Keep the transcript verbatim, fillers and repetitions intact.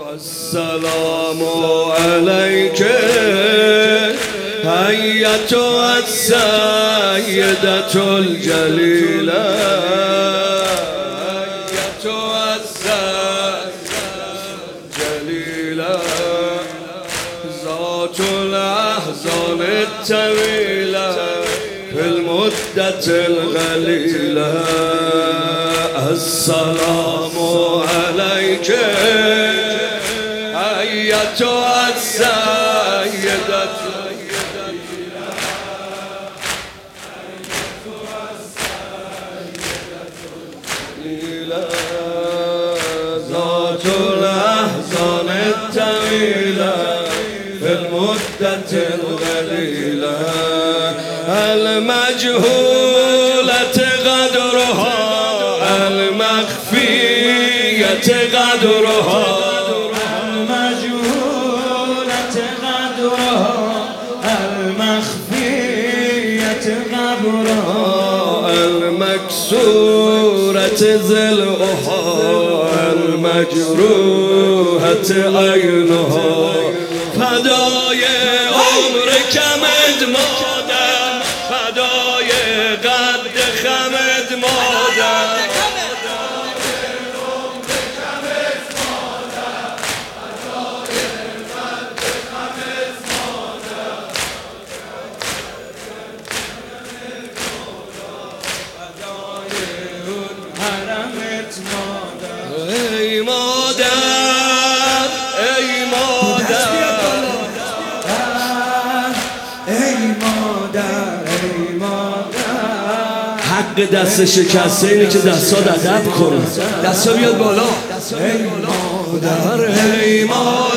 السلام عليك أيتها السيدة الجليلة أيتها السيدة الجليلة ذات الأحزان الطويلة في المدة القليلة. السلام عليك أيتها السيدة الجليلة ذات الأحزان الطويلة في المدة القليلة المجهولة قدرها المخفية قدرها المجهولة قدرها المخفية قدرها المكسورة ضلعها المجروحة عينها فدای عمر کمد مادر فدای قد خمد مادر ای مادر ای مادر ای مادر ای مادر حق دست شکسته اینه که دستات ادب کنه. دستا بیاد بالا. ای مادر ای مادر